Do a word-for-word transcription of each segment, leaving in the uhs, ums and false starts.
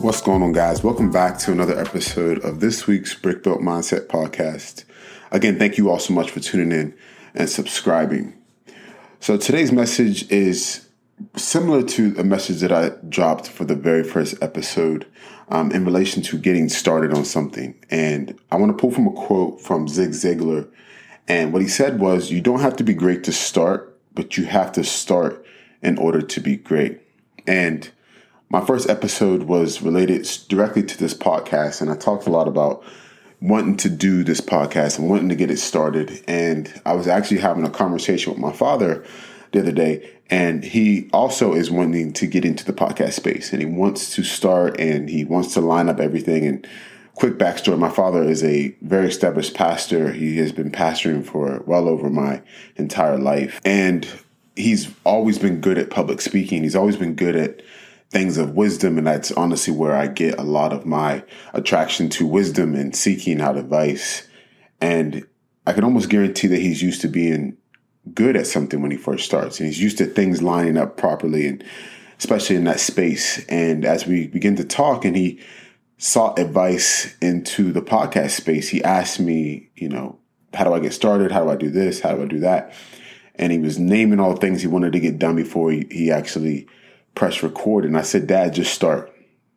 What's going on, guys? Welcome back to another episode of this week's Brick Built Mindset podcast. Again, thank you all so much for tuning in and subscribing. So today's message is similar to a message that I dropped for the very first episode um, in relation to getting started on something. And I want to pull from a quote from Zig Ziglar. And what he said was, you don't have to be great to start, but you have to start in order to be great. And my first episode was related directly to this podcast, and I talked a lot about wanting to do this podcast and wanting to get it started. And I was actually having a conversation with my father the other day, and he also is wanting to get into the podcast space, and he wants to start, and he wants to line up everything. And quick backstory, my father is a very established pastor. He has been pastoring for well over my entire life, and he's always been good at public speaking. He's always been good at things of wisdom, and that's honestly where I get a lot of my attraction to wisdom and seeking out advice. And I can almost guarantee that he's used to being good at something when he first starts, and he's used to things lining up properly, and especially in that space. And as we begin to talk and he sought advice into the podcast space, he asked me, you know, how do I get started? How do I do this? How do I do that? And he was naming all the things he wanted to get done before he, he actually press record. And I said, Dad, just start.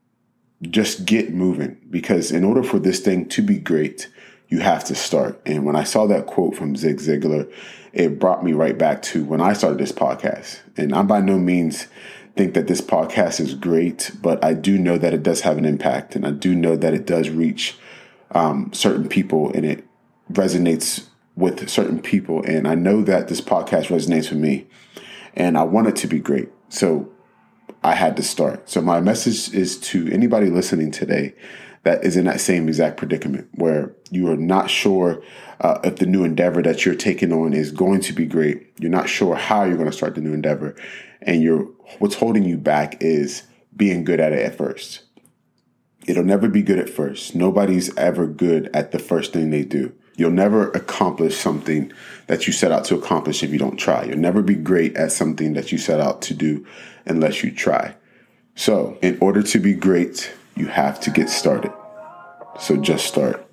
Just get moving. Because in order for this thing to be great, you have to start. And when I saw that quote from Zig Ziglar, it brought me right back to when I started this podcast. And I by no means think that this podcast is great, but I do know that it does have an impact. And I do know that it does reach um, certain people, and it resonates with certain people. And I know that this podcast resonates with me, and I want it to be great. So I had to start. So my message is to anybody listening today that is in that same exact predicament where you are not sure uh, if the new endeavor that you're taking on is going to be great. You're not sure how you're going to start the new endeavor, and you're what's holding you back is being good at it at first. It'll never be good at first. Nobody's ever good at the first thing they do. You'll never accomplish something that you set out to accomplish if you don't try. You'll never be great at something that you set out to do unless you try. So in order to be great, you have to get started. So just start.